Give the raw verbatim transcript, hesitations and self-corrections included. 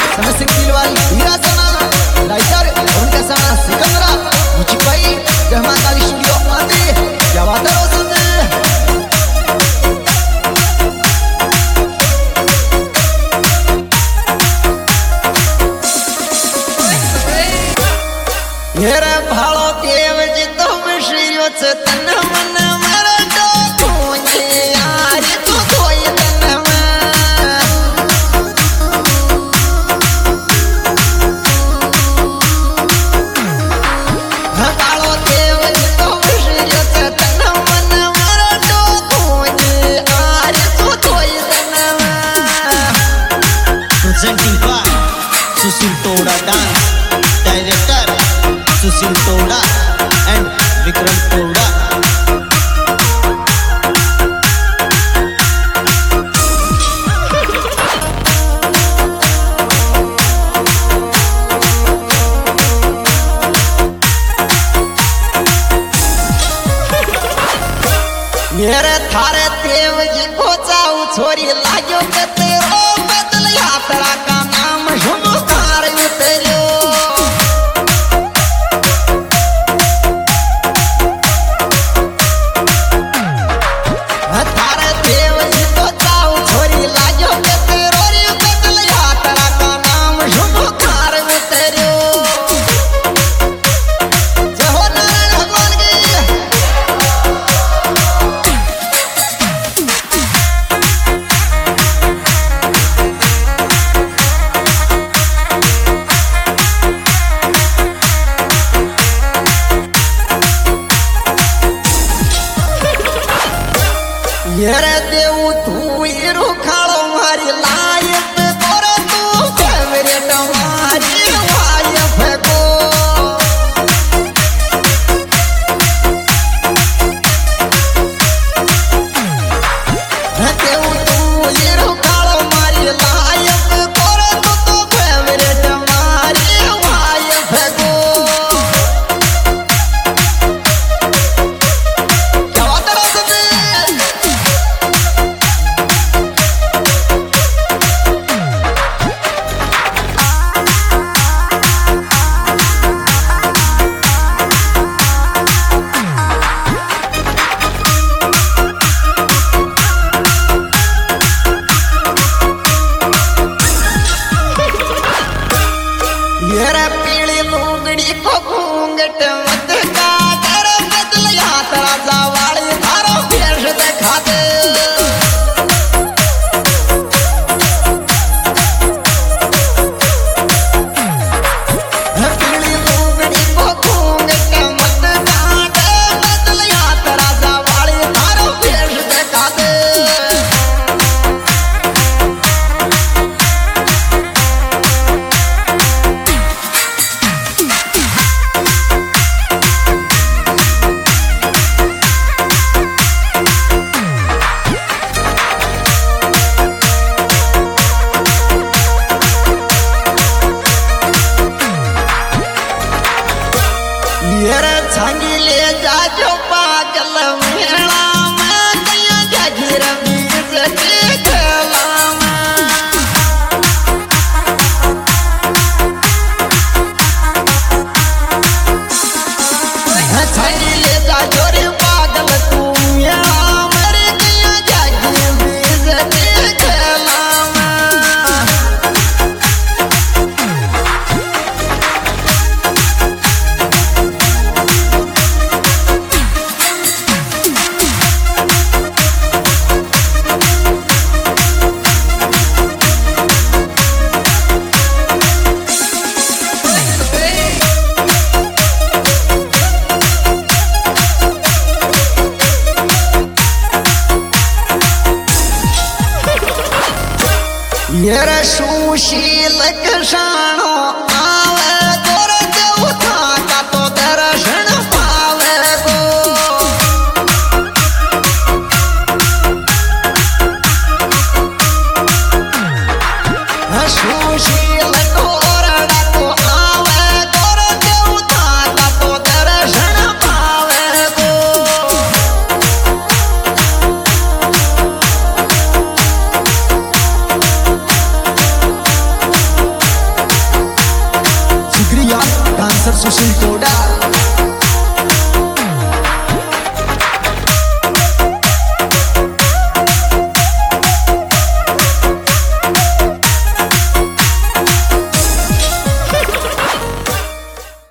समस्त दिलवाली हीरा सना राइटर उनका सना सिकंदरा मुझी भाई रहमान स्टूडियो आते क्या बात है रोशन मेरा भालो देव जी तो मिश्रियों से तन मन मरा तो तुझे यार तू कोई तन में भालो देव जी तो मिश्रियों से तन मन मरा तो तुझे यार तू कोई तन में presenting by Susil Toda Dance Director Susil Toda and Vikram Toda. मेरे थारे देव जी को जाऊ छोरी लाग्यो के तेरो बदल यात्रा का नाम शुभ कार उतरो थारे देव जी को जाऊ छोरी लाग्यो के तेरो बदल यात्रा का नाम शुभ कार उतरो जय हो नारायण भगवान की येरे देव तू हीरो खाड़ो मारी लायक तोरे तू फेवरेट मारी वाइफ को देव तू हीरो खाड़ो मारी लायक तोरे तू तो फेवरेट मारी वाइफ को क्या बात है रोशन येरे पीली लुगड़ी को घूंघट मत काटर बदल यात्रा जावाली थारो भेष देखा दे पीली लुगड़ी को घूंघट मत काटर बदल यात्रा जावाली थारो भेष देखा दे येरे छांगी ले जाजो पागल मेला में कया जागीर बीज देखला में छांगी ले जाजो रे पागल तू मेला मेरे कया जागीर बीज देखला येरे सुशील कषाणो आवे तोरे देवता का तो दर्शन पावे गो सुशील तोरड़ा को आवे तोरे देवता का तो दर्शन पावे गो डान्सर सुशील तोडा